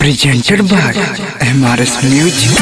presented by MRS Music.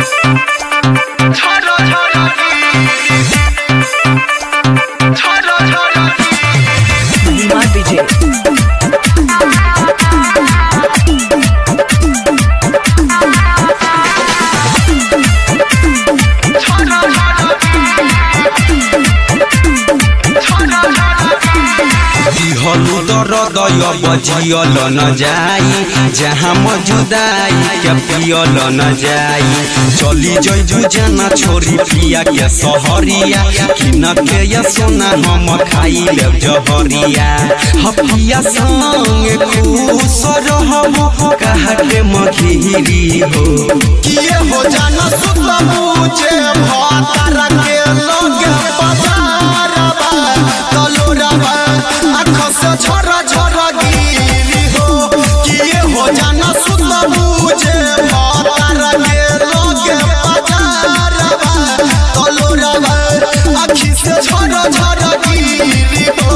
दय बजियल न जाई जहाँ मौजूदाई के पियल न जाई चली जइबू जाना छोरी पिया के सहरिया किन के या सोना हम खाई लेब जहरिया हपिया संग खुश रहबो कहा के मघिरी हो किए हो जाना सुतबू जे भातार के लगे पजारबा तलोरबा आँख से झरा झरा गिरी हो किए हो जाना सुतबू जे भातार के लगे पजारबा तलोरबा आँख से झरा झरा गिरी हो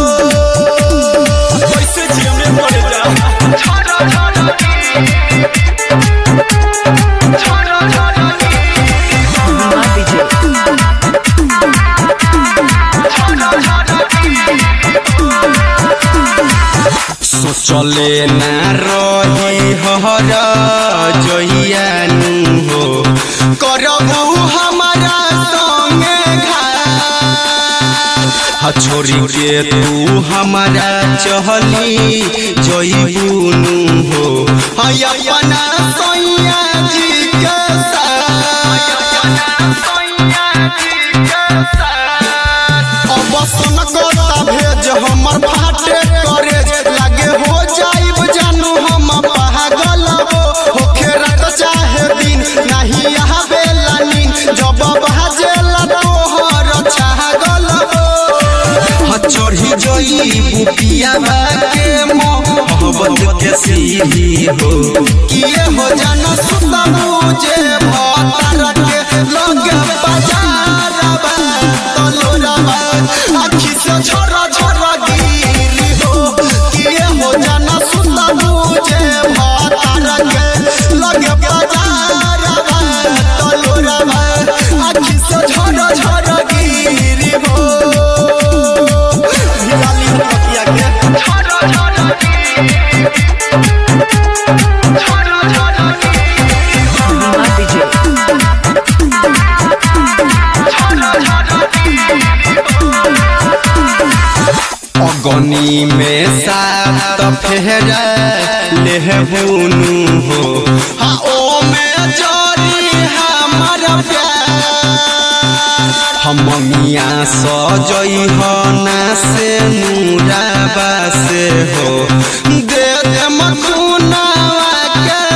कैसे जीने पड़ जा झरा झरा चले ना रही हरा जइयानु हो करबू हमारा संगे घात छोरी के तू हमारा चहली जइबूनु हो अपना सैया जी के अब सुन कोता भेज हमर फाटे करे लागे हो जाइब जानू हम पागल होखे रात चाहे दिन नहीं यहाँ बेला नीन जब बाजेला तोहर छागल चढ़ी जइबू पियावा के मोहब्बत के सीढ़ी हो किए हो जाना सुतबू जे भातार के लगे पजारबा तलोरबा आँखी से झरा झरा गिरी हो किए हो जाना सुतबू जे भातार के लगे पजारबा तलोरबा आँखी से झरा झरा गिरी हो भिलाली पतिया के झरा झरा अगनी में सात फेरा लेहबुनु हो हाँ ओ में जोरी हमारा प्यार हम मियाँ सजई हो ना से मुराबा से हो दे दे मखुनावा के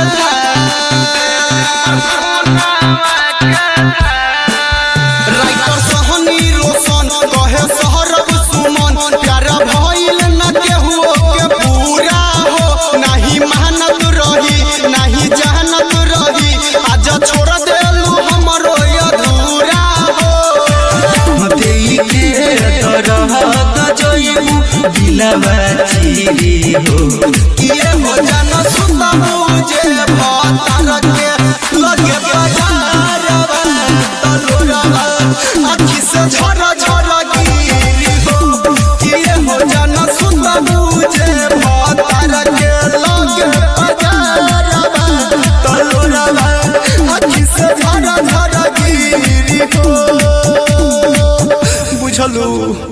राइटर सहनी रोशन कहे सहरब सुमन प्यारा भइल न केहू के पूरा हो नहीं मेहनत रही नहीं जहनत रही आज छोड़ देलू हमरो अधूरा हो देई के तरहत जइबू दिलवा चीरी हो किए हो जाना सुतबू जे भातार के लगे पजारबा तलोरबा आँखी से झरा झरा गिरी हो किए हो जाना सुतबू जे भातार के लगे पजारबा तलोरबा आँखी से झरा झरा गिरी हो बुझलू।